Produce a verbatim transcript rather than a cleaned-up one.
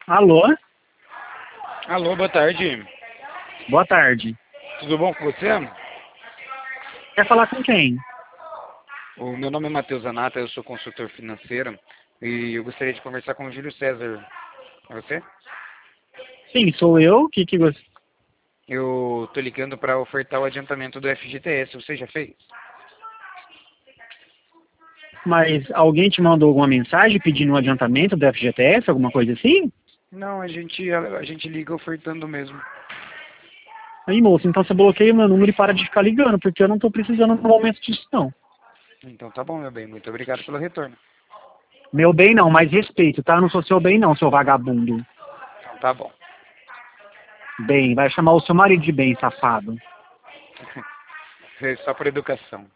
Alô? Alô, boa tarde. Boa tarde. Tudo bom com você? Quer falar com quem? O meu nome é Matheus Zanata, eu sou consultor financeiro e eu gostaria de conversar com o Júlio César. É você? Sim, sou eu. O que que você... Eu tô ligando para ofertar o adiantamento do F G T S. Você já fez? Mas alguém te mandou alguma mensagem pedindo um adiantamento do F G T S, alguma coisa assim? Não, a gente, a, a gente liga ofertando mesmo. Aí, moço, então você bloqueia o meu número e para de ficar ligando, porque eu não tô precisando no momento disso, não. Então tá bom, meu bem. Muito obrigado pelo retorno. Meu bem não, mais respeito, tá? Eu não sou seu bem não, seu vagabundo. Então tá bom. Bem, vai chamar o seu marido de bem, safado. Só por educação.